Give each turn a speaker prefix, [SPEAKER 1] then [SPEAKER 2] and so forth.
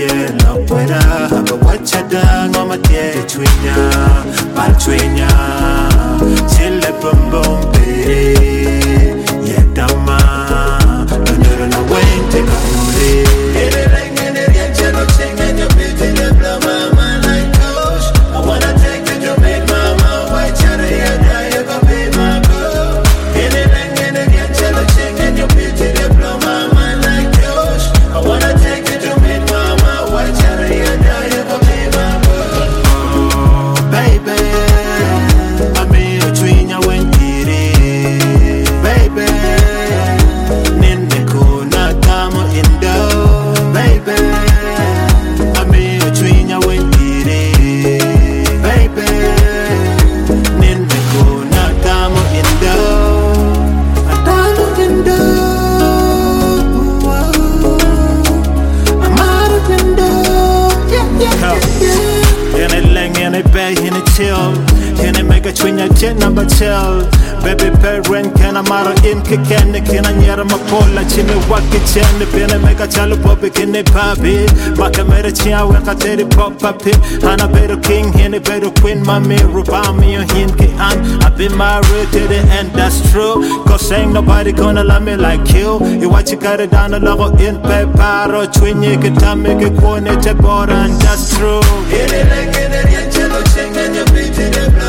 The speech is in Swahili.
[SPEAKER 1] yellow pueda aga wachada ngoma tie twinya bal twinya chille bum bum baby yedama no no wente kamure number chill baby parent can amaro in kikene kina nyara mapola chime wakichene pene meka chalu popi kine papi makamera chia weka teri pop papi hana better king hene better queen mami rubami yo hin ki an I've been married to the end that's true cause ain't nobody gonna love me like you you watch you got it down the logo in peparo twinye kitame ke kone te bora and that's true
[SPEAKER 2] Hene lengene rienchelo chengenye biti de